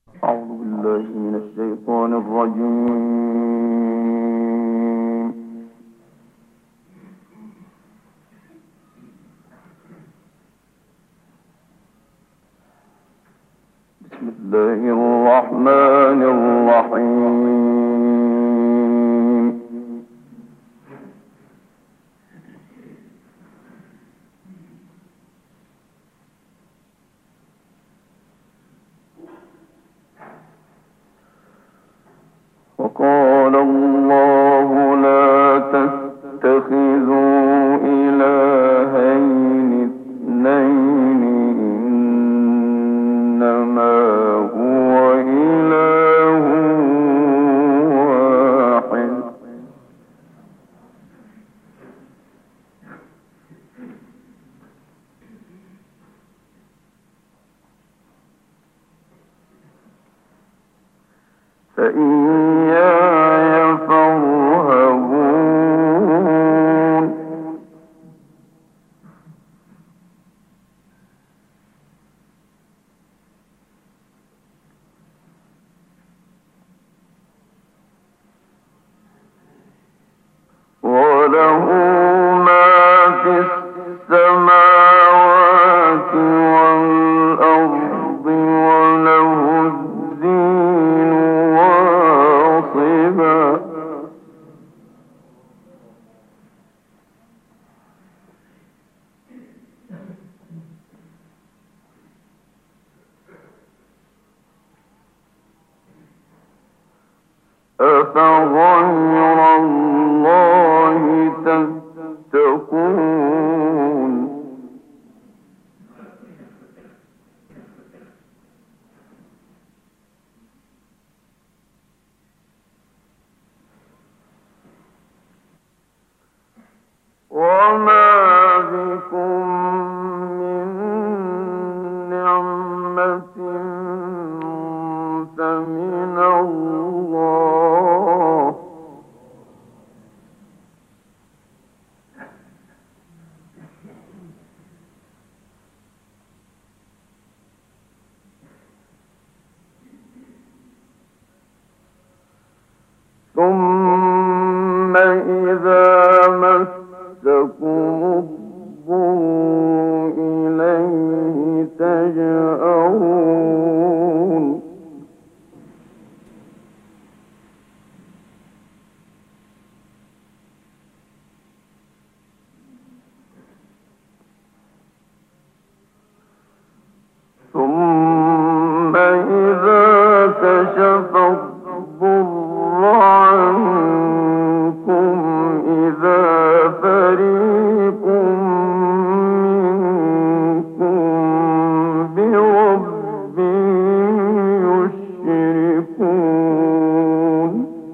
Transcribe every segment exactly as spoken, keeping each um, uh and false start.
أعوذ بالله من الشيطان الرجيم. بسم الله الرحمن الرحيم. وقال الله لا تتخذوا إلهين اثنين إنما هو إله واحد فإياي فارهبون. وله ما في السماوات والأرض وله الدين واصبا. أفغير الله تتقون. وما بكم من نعمة فمن الله ثم إذا مسكم الضر إليه تجأرون. ثم إذا كشف الضر عنكم إذا فريق منكم بربهم يشركون.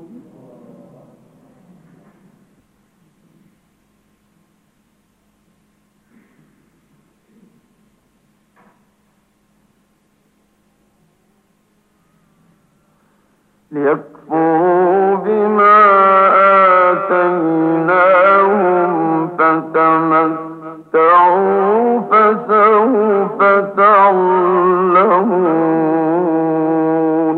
ليكفروا بما آتيناهم فتمتعوا فسوف تعلمون.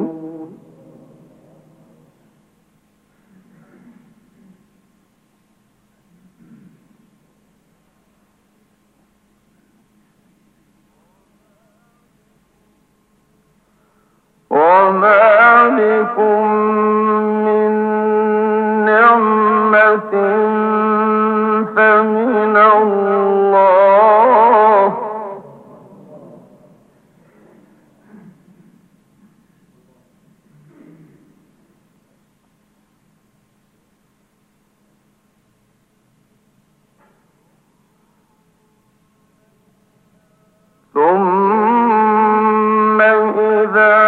وما بكم من نعمة فمن الله ثم إذا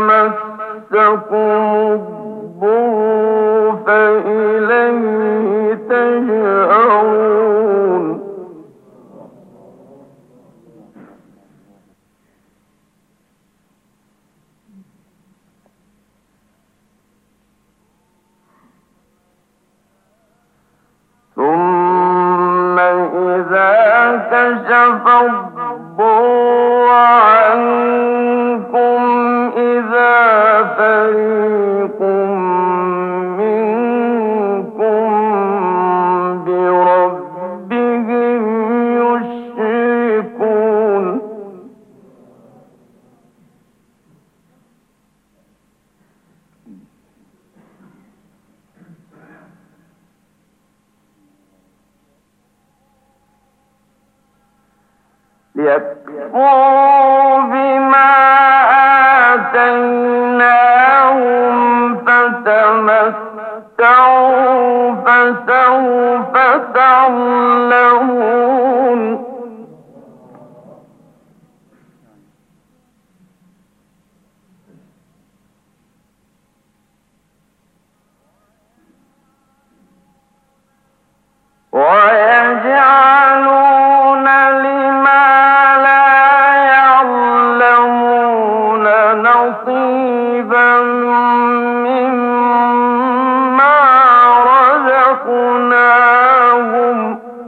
مسكم الضر فإليه تجأرون. ثم إذا كشف الضر عنكم إذا ليكفروا بما آتيناهم فتمتعوا فسوف تعلمون ويجعلون لما لا يعلمون نصيبا مما رزقناهم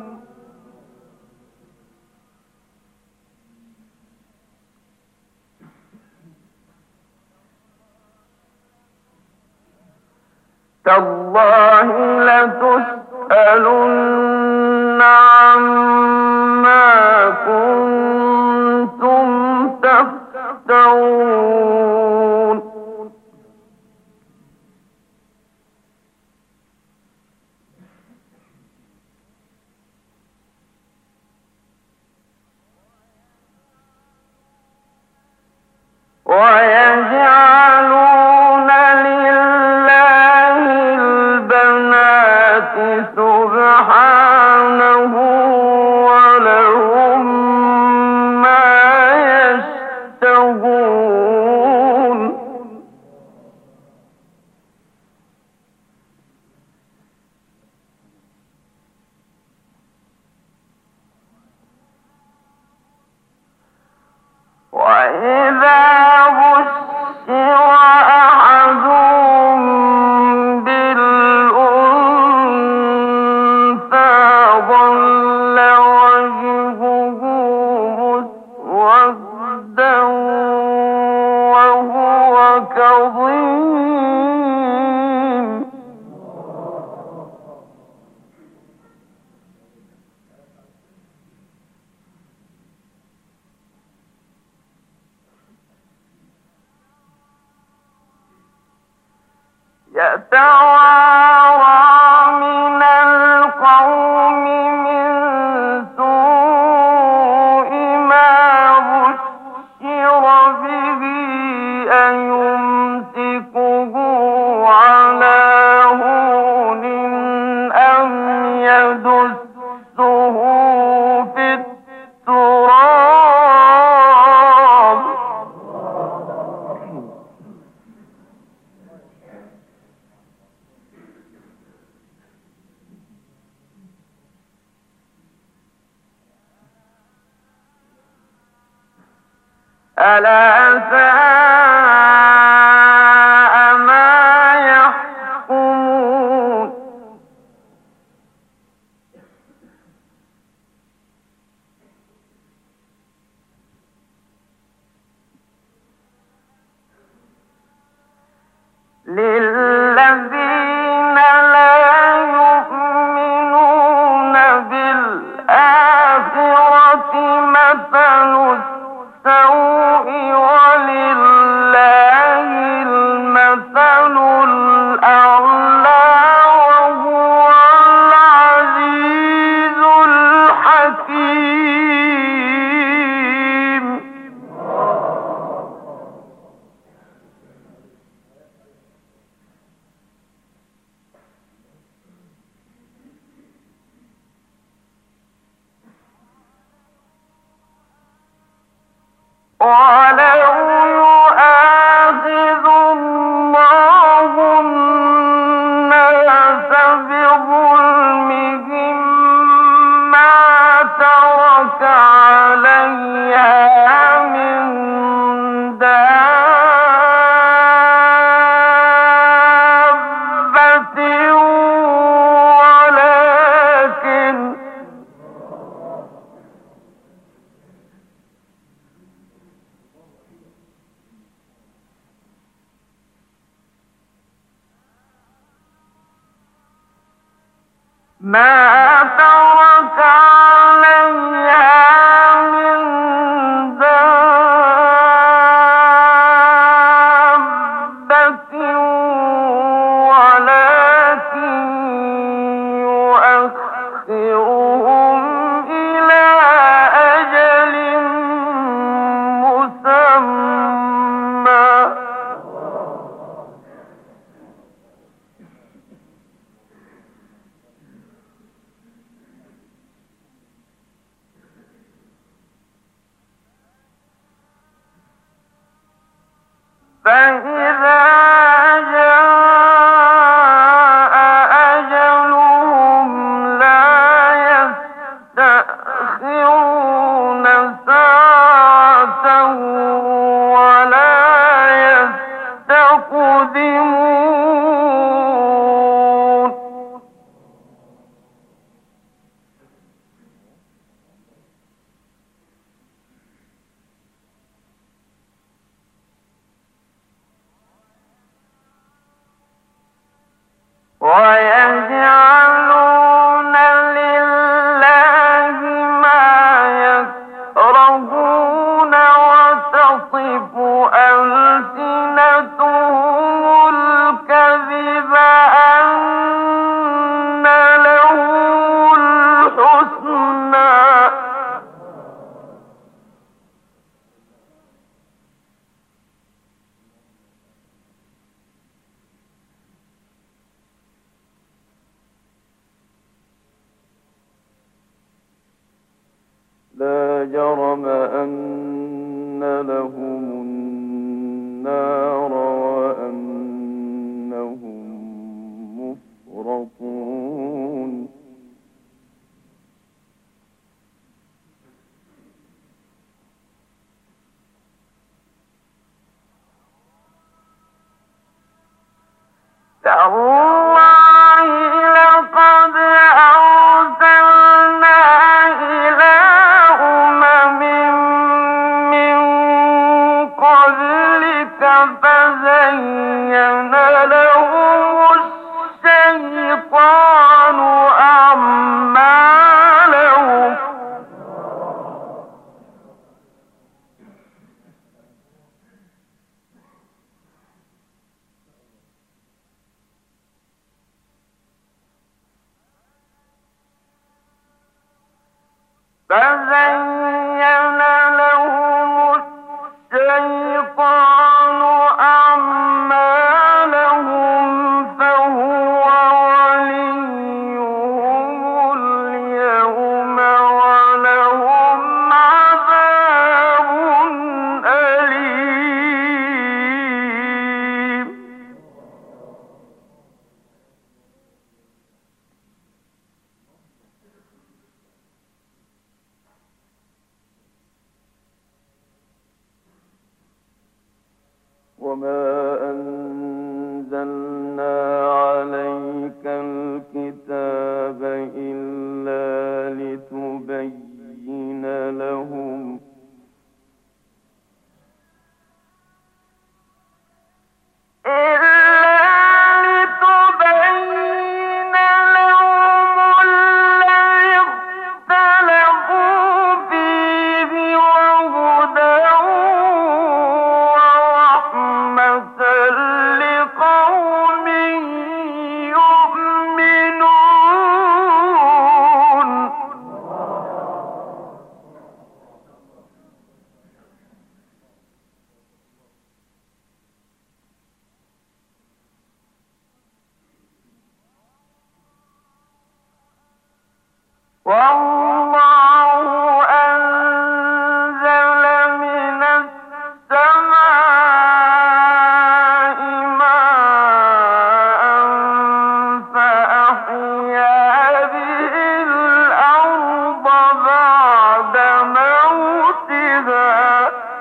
تالله لتسألن عما كنتم تفترون ويجعلون لله البنات سبحانه ولهم ما يشتهون وإذا بشر أحدهم بالأنثى ظل وجهه مسودا وهو كظيم يتوارى من القوم من سوء ما بشر به أيمسكه على هون أم يدسه في التراب ألا ساء ما يحكمون للذين لا يؤمنون بالآخرة مثل السوء ولله المثل الأعلى وهو العزيز الحكيم ولو يؤاخذ الله الناس بظلمهم ما ترك عليها من دابة ولكن ما ترك عليها من دابة ولكن يؤخرهم إلى أجل يستقدمون ويجعلون لله ما يكرهون وتصف ألسنتهم الكذب أن لهم الحسنى لا جرم أن لهم النار وأنهم مفرطون تالله لقد أرسلنا إلى أمم من قبلك فزين لهم الشيطان أعمالهم فزين لهم الشيطان أعمالهم فهو وليهم اليوم ولهم عذاب أليم وما أنزلنا عليك الكتاب إلا لتبين لهم والله أنزل من السماء ماء فأحيا به الأرض بعد موتها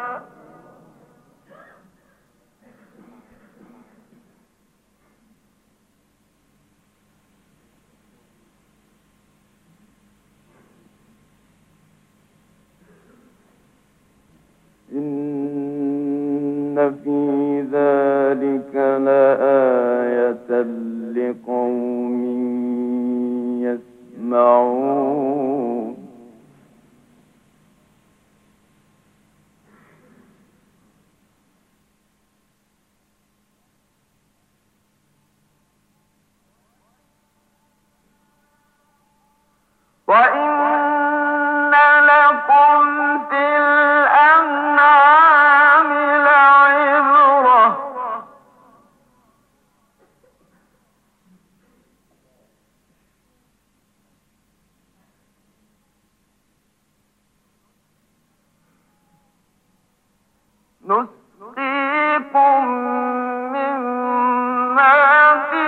إن في ذلك لآية لقوم يسمعون وإن لكم في الأنعام لعبرة نسقيكم مما في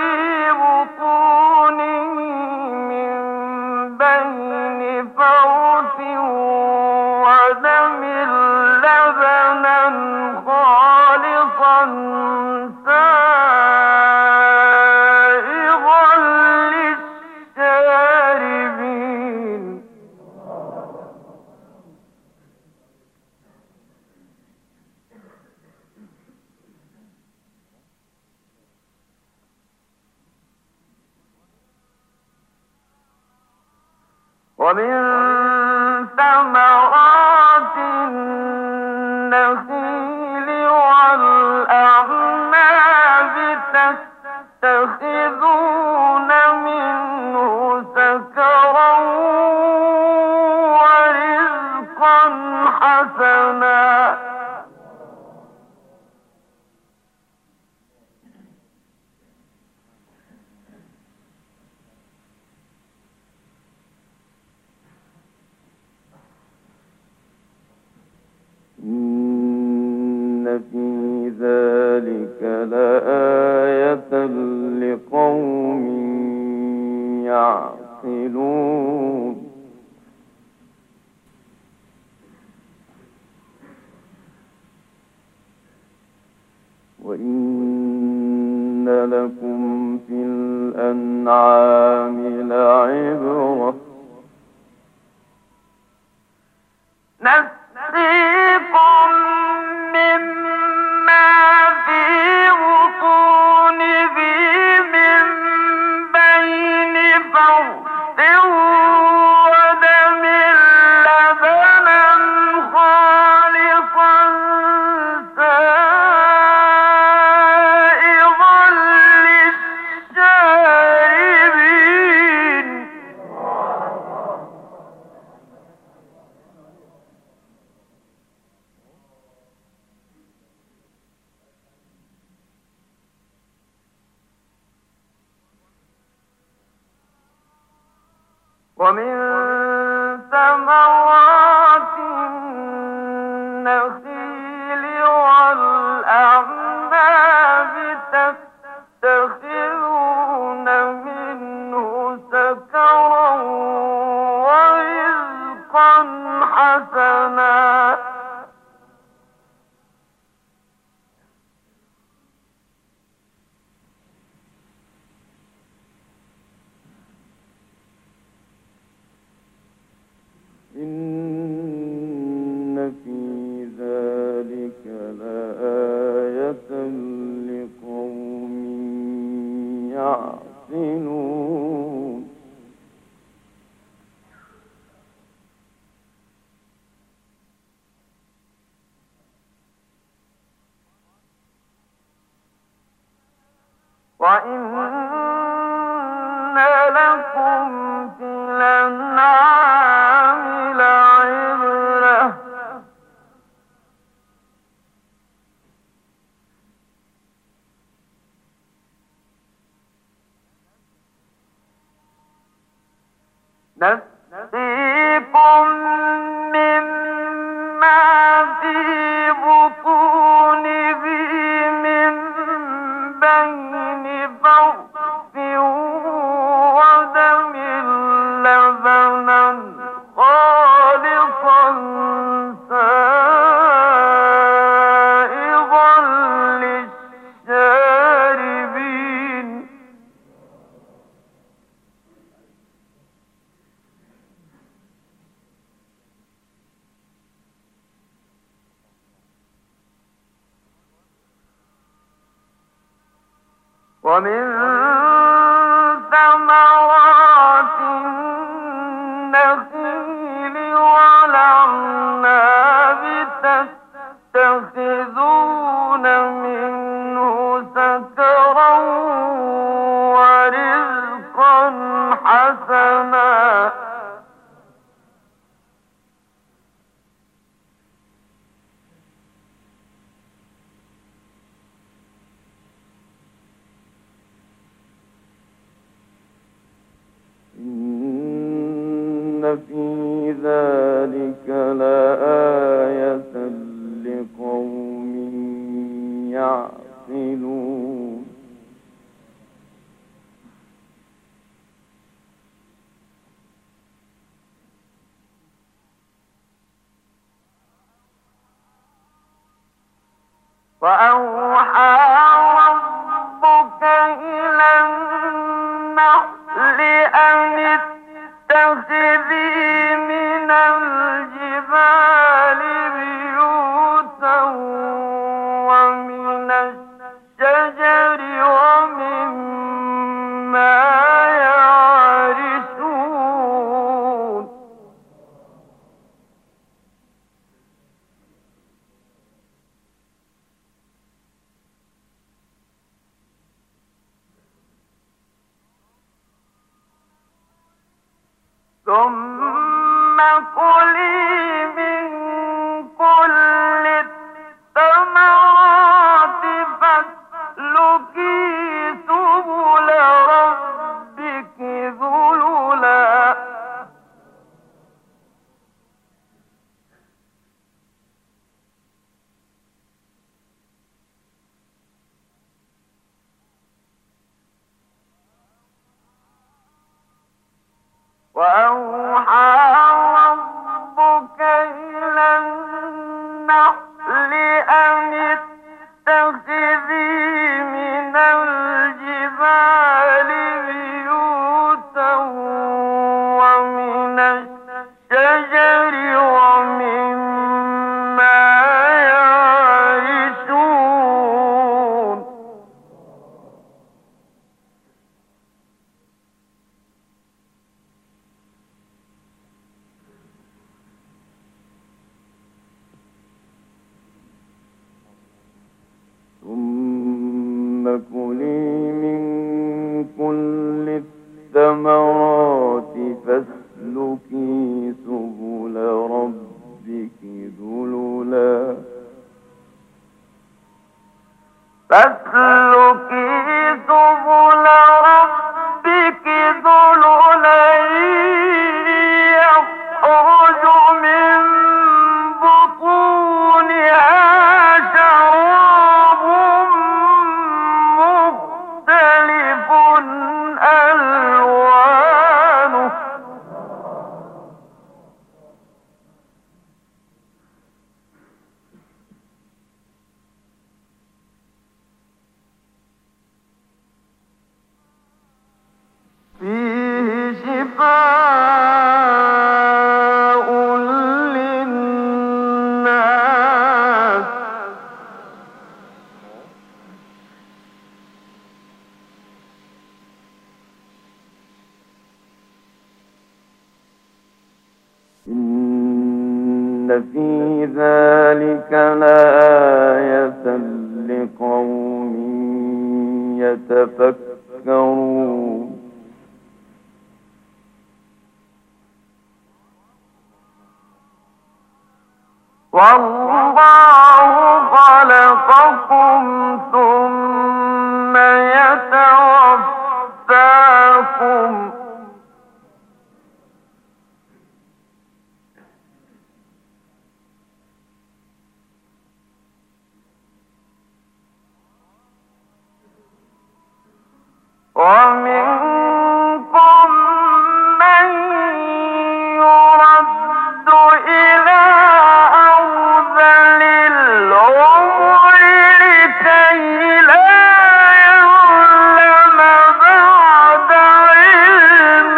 بطونه من بين فرث ودم لبنا خالصا ومن ثمرات النخيل والأعناب تتخذون منه سكرا ورزقا حسنا إن في ذلك لآية لقوم يعقلون وإن لكم في الأنعام لعبرة نسقيكم مما في بطونه من بين فرث ودم لبنا خالصا سائغا للشاربين ومن ثمرات النخيل والأعناب تتخذون منه سكرا ورزقا حسنا إن في ذلك لآية لقوم يعقلون وإن لكم في الأنعام لعبرة نسقيكم مما في بطونه من بين فرث ودم لبنا خالصا سائغا للشاربين ومن ثمرات النخيل والأعناب تتخذون منه سكرا ورزقا حسنا إن في ذلك لآية لقوم يعقلون وأوحى ربك إلى النحل أن اتخذي من الجبال بيوتا ومن الشجر ومما يعرشون ثم كلي من كل الثمرات فاسلكي سبل ربك ذللا وأوحى ربك إلى النحل أن اتخذي من الجبال بيوتا ومن الشجر ومما يعرشون ثم كلي من كل الثمرات فاسلكي سبل ربك ذللا فاسلكي سبل ربك ذللا يخرج من بطونها شراب مختلف ألوانه فيه شفاء للناس إن في ذلك لآية لقوم يتفكرون والله خلقكم ثم يتوفاكم ومنكم من يرد إلى أرذل العمر لكي لا يعلم بعد علم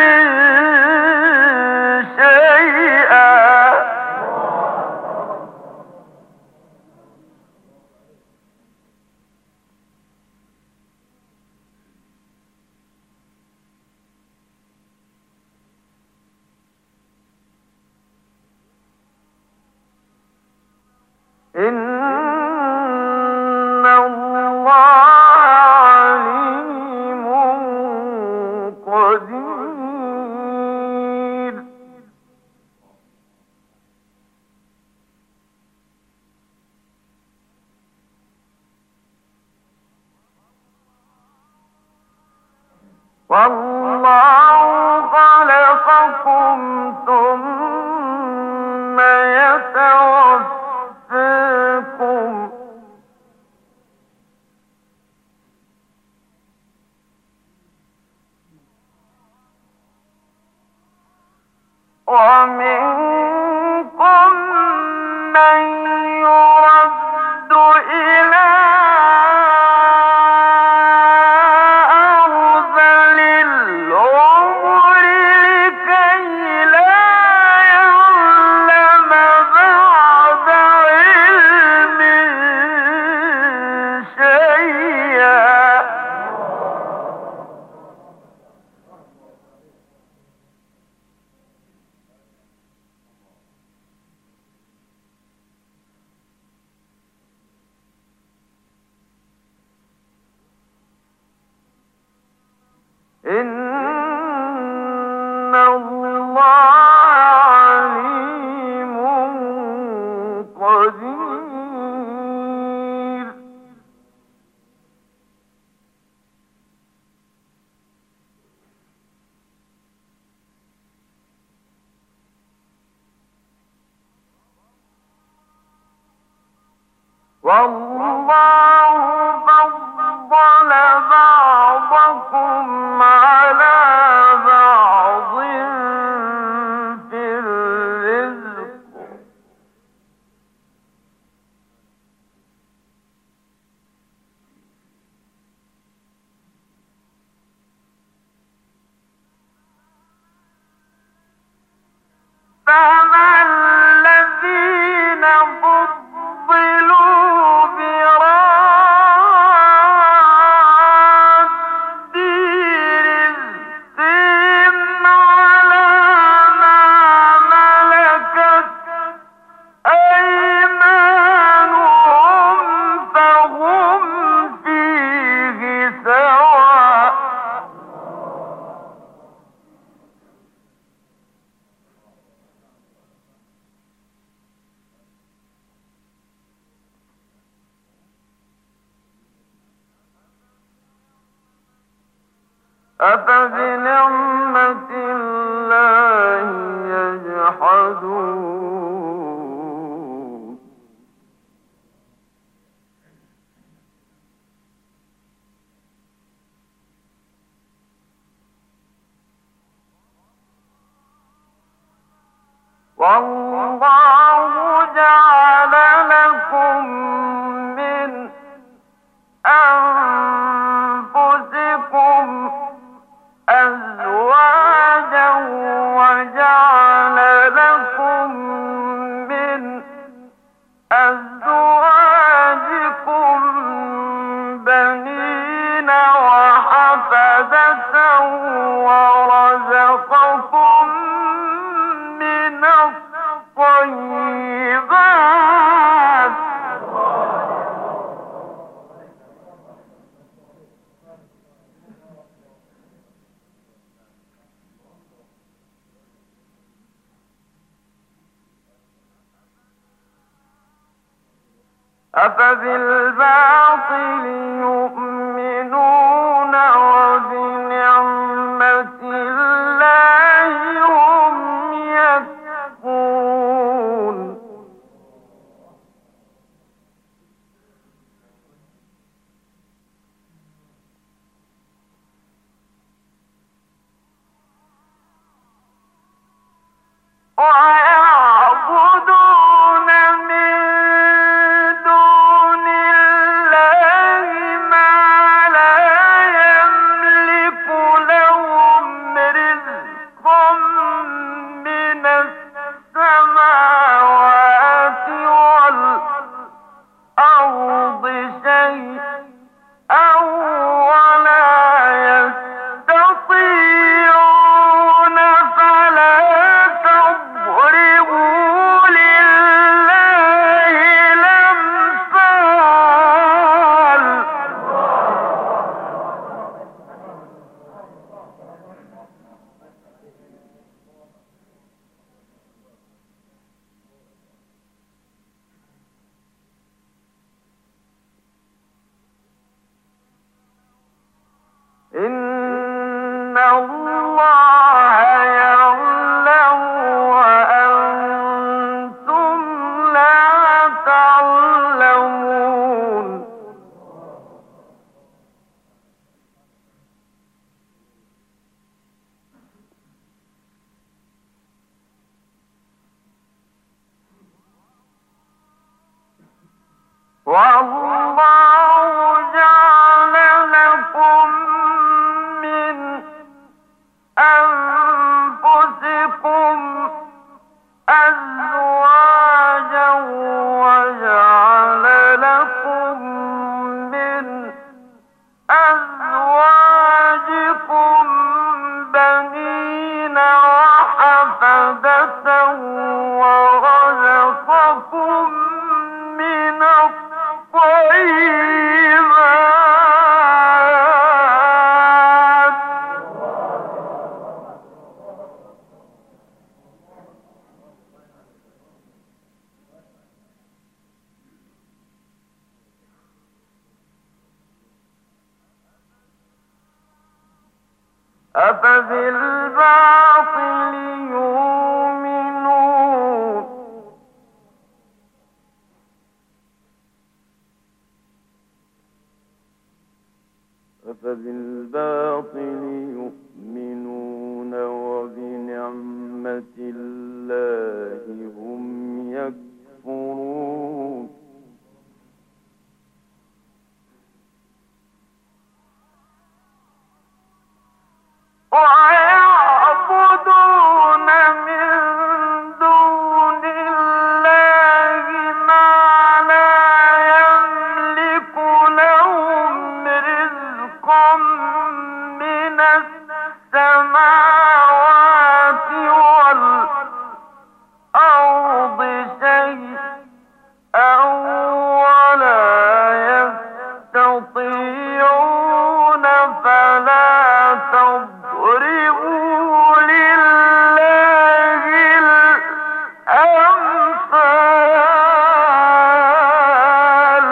شيئا إن الله عليم قدير والله خلقكم ثم يتوفاكم ومنكم من يرد إلى أرذل العمر لكي لا يعلم بعد علم شيئا والله فضل بعضكم على بعض في الرزق فما الذين فضلوا براد رزقهم على ما ملكت أيمانهم فهم فيه سواء أفبنعمة الله يجحدون والله جعل لكم من أنفسكم أزواجا وجعل لكم من أزواجكم بنين وحفدة ورزقكم من الطيبات أفبالباطل يؤمنون وبنعمة الله هم يكفرون ويعبدون من دون الله ما لا يملك لهم رزقا من السماوات والأرض شيئا ولا يستطيعون فلا تضربوا لله الأمثال إن الله يعلم وأنتم لا تعلمون والله جعل لكم من أنفسكم أزواجا وجعل لكم من أزواجكم بنين وحفدة ورزقكم من الطيبات أفبالباطل يؤمنون أفبالباطل يؤمنون وبنعمة الله هم يكفرون ويعبدون من دون الله ما لا يملك لهم رزقا من السماوات والأرض شيئا ولا يستطيعون فلا تضربوا لله الأمثال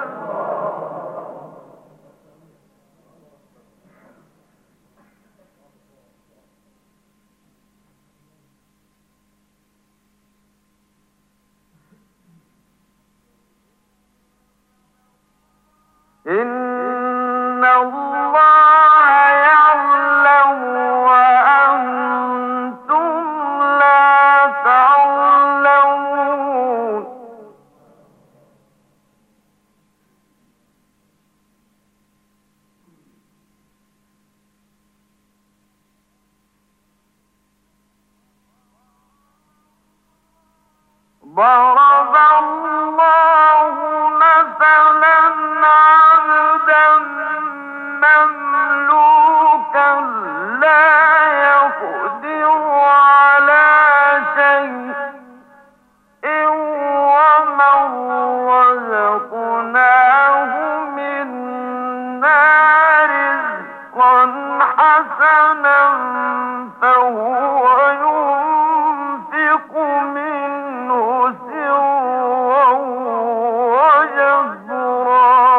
إن الله يعلم وأنتم لا تعلمون ضرب الله مثلا عبدا مملوكا لا يقدر على شيء ومن رزقناه منا رزقا حسنا فهو ينفق منه سرا وجهرا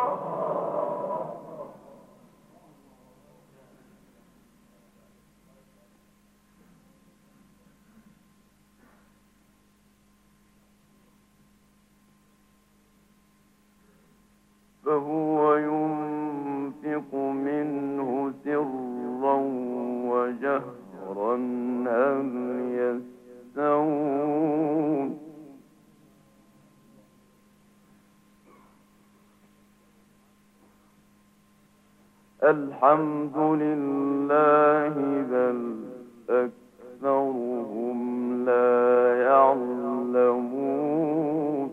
فهو ينفق منه سرا وجهرا هل يستوون الحمد لله بل أكثرهم لا يعلمون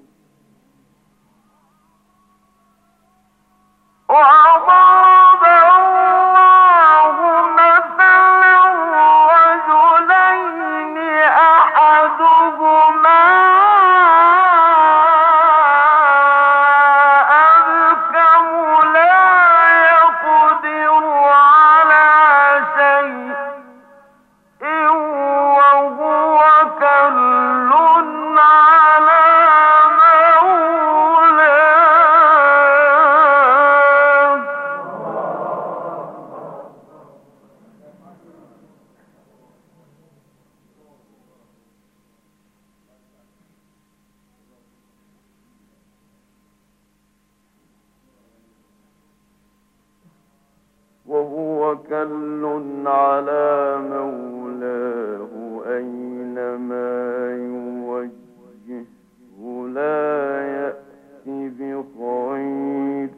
وضرب الله مثلا رجلين أحدهما أبكم لا يقدر على شيء وهو كل على مولاه وهو كل على مولاه أينما يوجهه لا يأتي بخير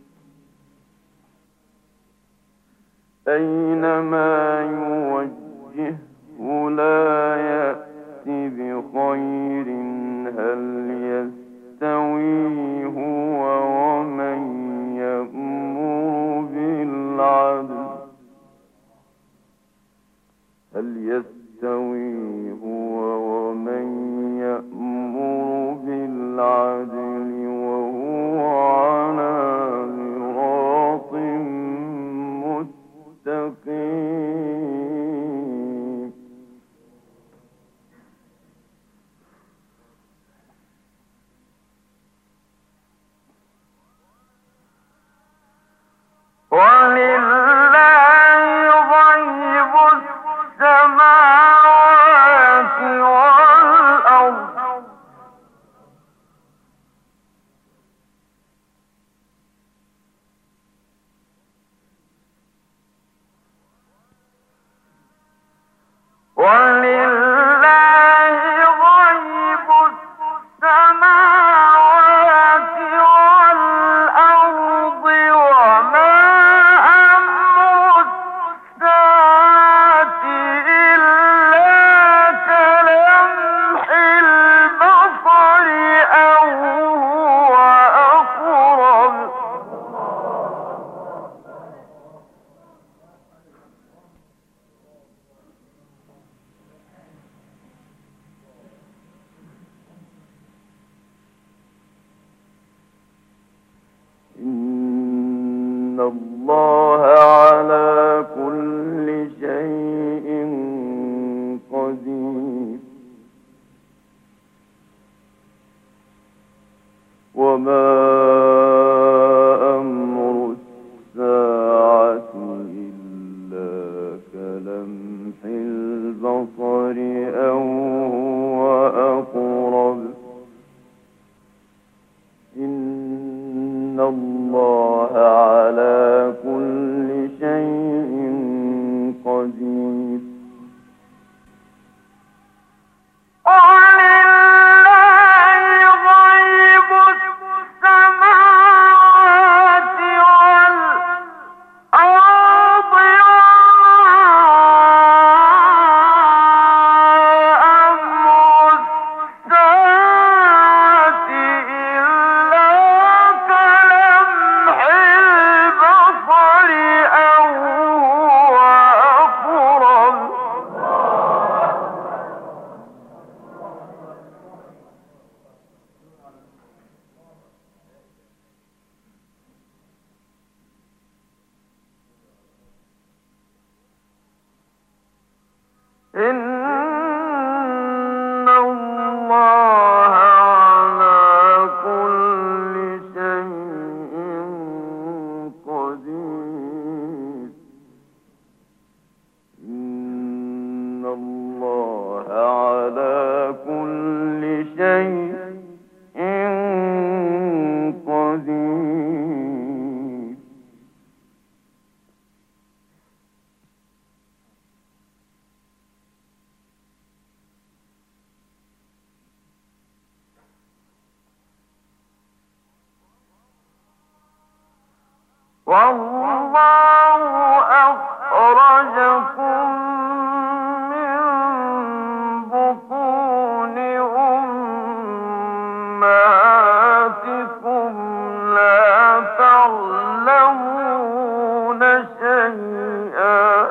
أينما يوجهه لا يأتي بخير هل يستوي هو ومن يأمر بالعدل هل يستوي هو ومن يأمر بالعدل وهو على صراط مستقيم الله على كل شيء قدير وما أمر الساعة إلا كلمح البصر أو هو أقرب إن الله على كل شيء قدير إن الله على كل شيء قدير إن الله على كل شيء قدير والله أخرجكم من بطون أمهاتكم لا تعلمون شيئا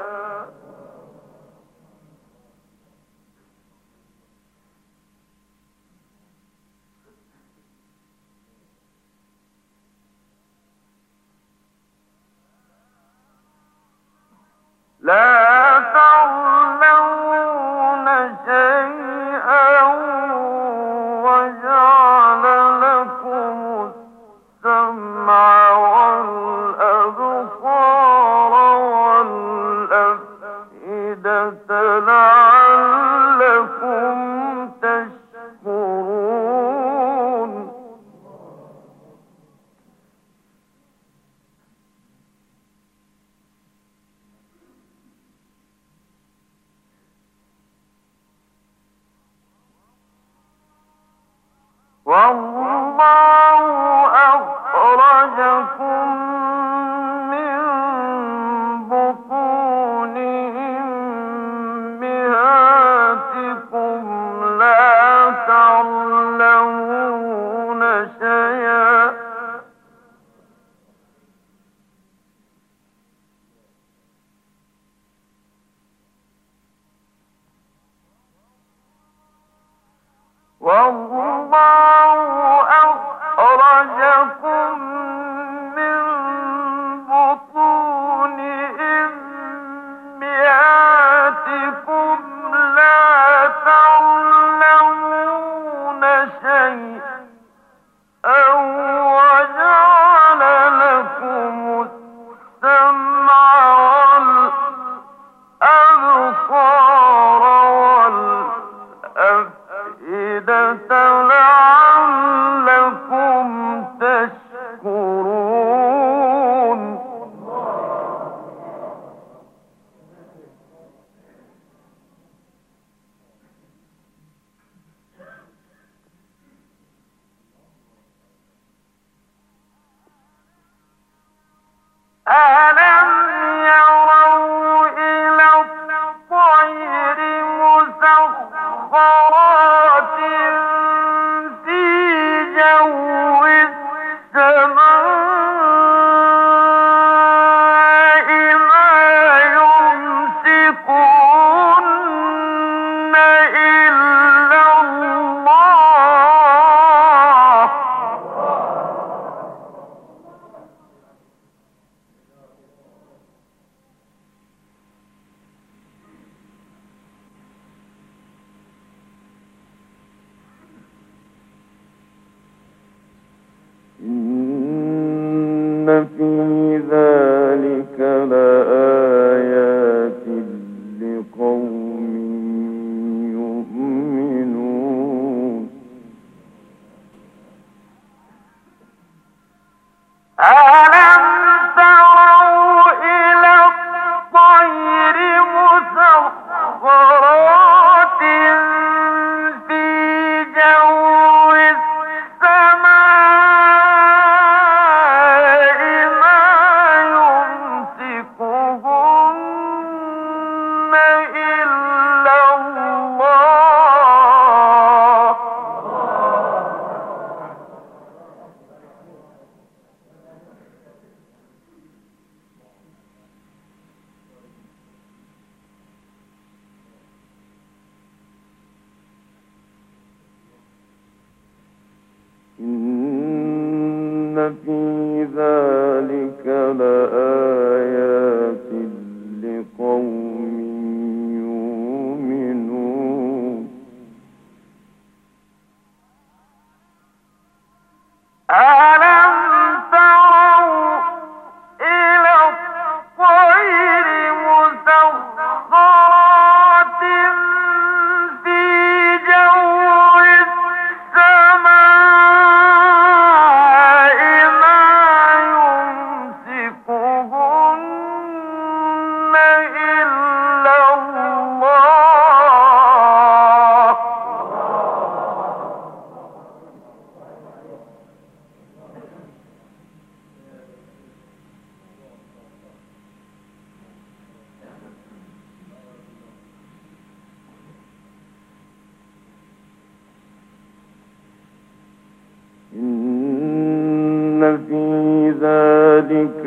لا تعلمون شيئا وجعل لكم السمع والأبصار والأفئدة لعلكم تشكرون والله أخرجكم من بطون أمهاتكم لا تعلمون شيئا والله أخرجكم من بطون أمهاتكم لا تعلمون شيئا وجعل لكم السمع والأبصار والأفئدة في ذلك لآيات لقوم يؤمنون ألم تروا إلى الطير مسخرات في جو السماء ما يمسكهن إلا الله إن في ذلك لآيات لقوم يؤمنون ألم تروا إلى الطير مسخرات في جو السماء ما يمسكهن إلا الله إن في ذلك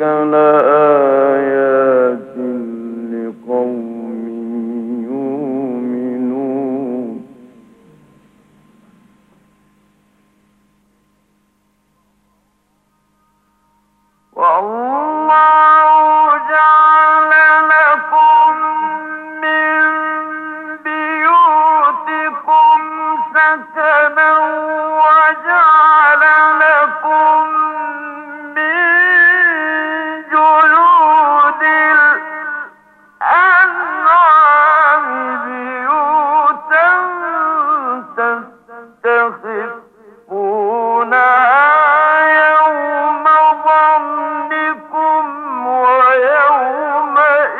لآيات لقوم يؤمنون والله جعل لكم من بيوتكم سكنا وجعل لكم من جلود الأنعام بيوتا تستخفونها يوم ظنكم ويوم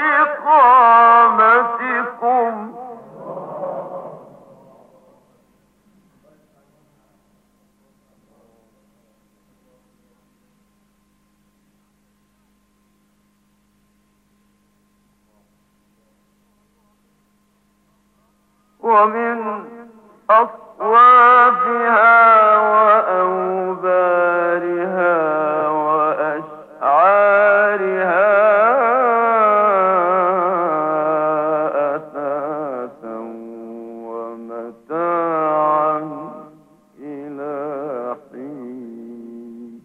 إقامتكم ومن أصوافها وأوبارها وأشعارها أثاثا ومتاعا إلى حين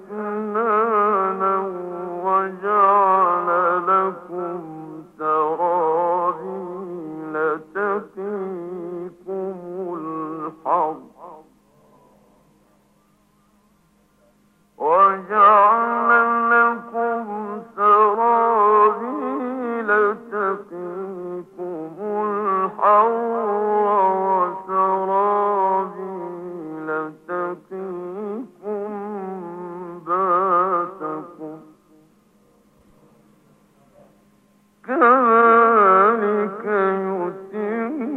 أكنانا وجعل لكم سرابيل تقيكم الحر وجعل لكم سرابيل تقيكم الحر وسرابيل تقيكم باسكم كذلك يتم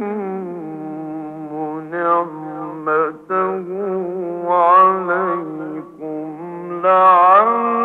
نعمته عليكم لعلكم